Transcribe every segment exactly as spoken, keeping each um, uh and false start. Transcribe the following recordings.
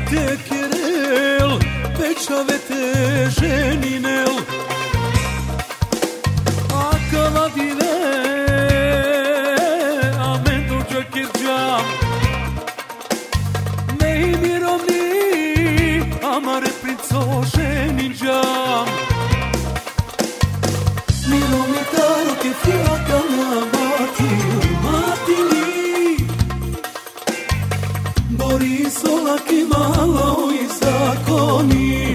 te kerel, pečave te ženinel, a kaladine, a mendo čakirđam, ne i mirovni, amare princo ženinđam. Mirovni taro ke fiaka na mati, matili, Borisolaki malo i zakoni.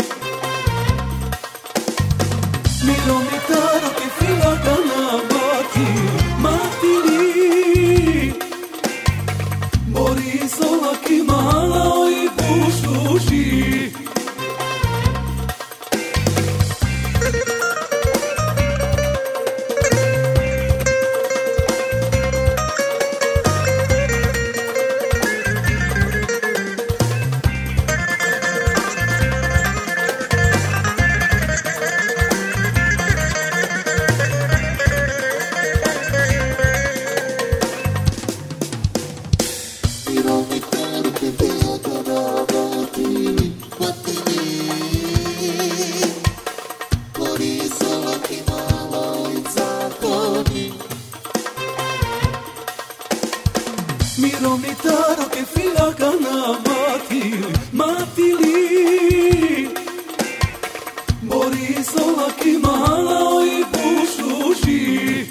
Mirovni taro ke fiaka na mati, matili, Borisolaki malo i bušuži. Mirovni taro ke fiaka na matili, matili, Borisolaki malo i bušuži.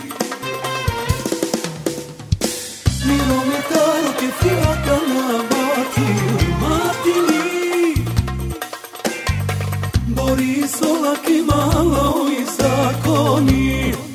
Mirovni taro ke fiaka na matili, matili, Borisolaki malo i zakoni.